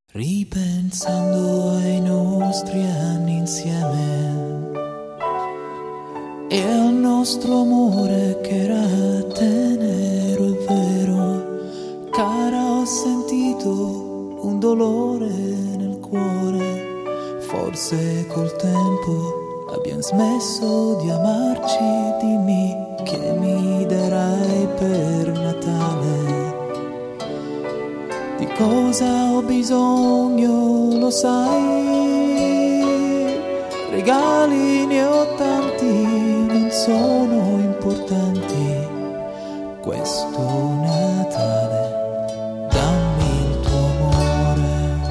Ripensando ai nostri anni insieme e al nostro amore che era tenero e vero, cara, ho sentito un dolore nel cuore. Forse col tempo abbiamo smesso di amarci. Dimmi che mi darai per Natale. Di cosa ho bisogno, lo sai, regali ne ho tanti, non sono importanti. Questo Natale dammi il tuo amore.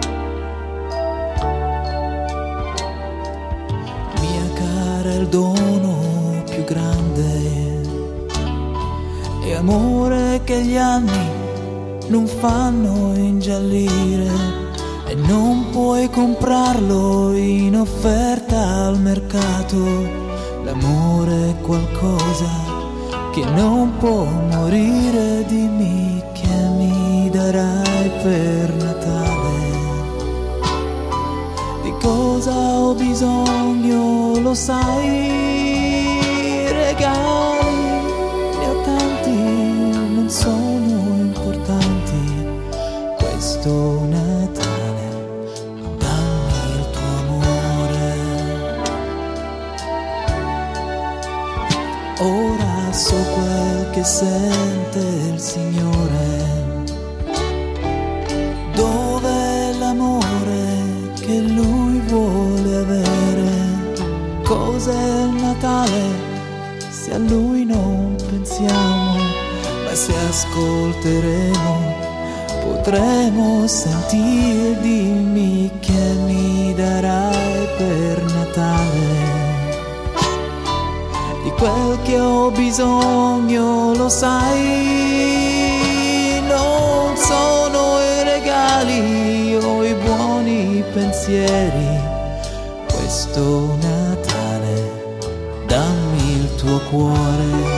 Mia cara, è il dono più grande, e amore che gli anni non fanno ingiallire, e non puoi comprarlo in offerta al mercato. L'amore è qualcosa che non può morire. Dimmi che mi darai per Natale. Di cosa ho bisogno, lo sai, regali ne ho tanti, non sono importanti. Questo Natale dammi il tuo amore. Ora so quel che sente il Signore. Dov'è l'amore che Lui vuole avere? Cos'è il Natale se a Lui non pensiamo? Ma se ascolteremo potremo sentire. Dimmi che mi darai per Natale. Di quel che ho bisogno, lo sai, non sono i regali o i buoni pensieri. Questo Natale dammi il tuo cuore.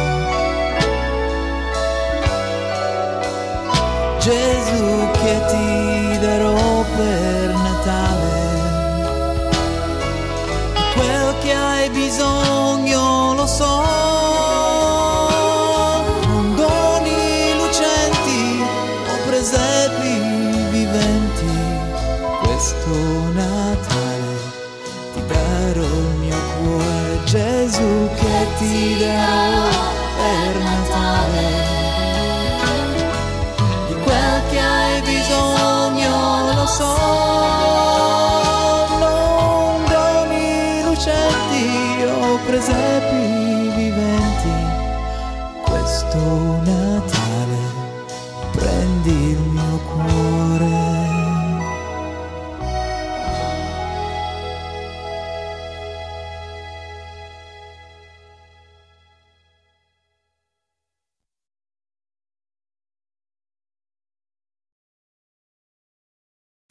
Gesù, che ti darò per Natale. Quel che hai bisogno, lo so, non doni lucenti o presepi viventi. Questo Natale ti darò il mio cuore. Gesù, che ti darò per Natale. Lo so, non doni lucenti o presepi viventi. Questo